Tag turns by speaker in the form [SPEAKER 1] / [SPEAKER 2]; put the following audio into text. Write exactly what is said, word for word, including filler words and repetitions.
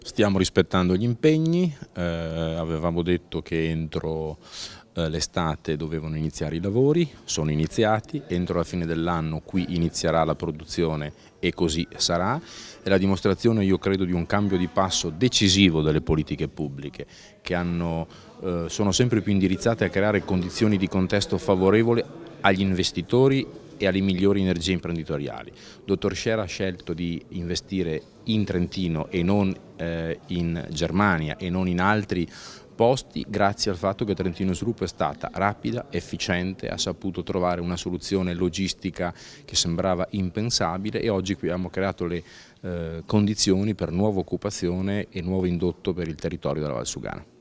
[SPEAKER 1] Stiamo rispettando gli impegni, eh, avevamo detto che entro eh, l'estate dovevano iniziare i lavori, sono iniziati, entro la fine dell'anno qui inizierà la produzione e così sarà. È la dimostrazione, io credo, di un cambio di passo decisivo delle politiche pubbliche che hanno, eh, sono sempre più indirizzate a creare condizioni di contesto favorevole agli investitori e alle migliori energie imprenditoriali. Dottor Sciera ha scelto di investire in Trentino e non eh, in Germania e non in altri posti grazie al fatto che Trentino Sviluppo è stata rapida, efficiente, ha saputo trovare una soluzione logistica che sembrava impensabile e oggi qui abbiamo creato le eh, condizioni per nuova occupazione e nuovo indotto per il territorio della Valsugana.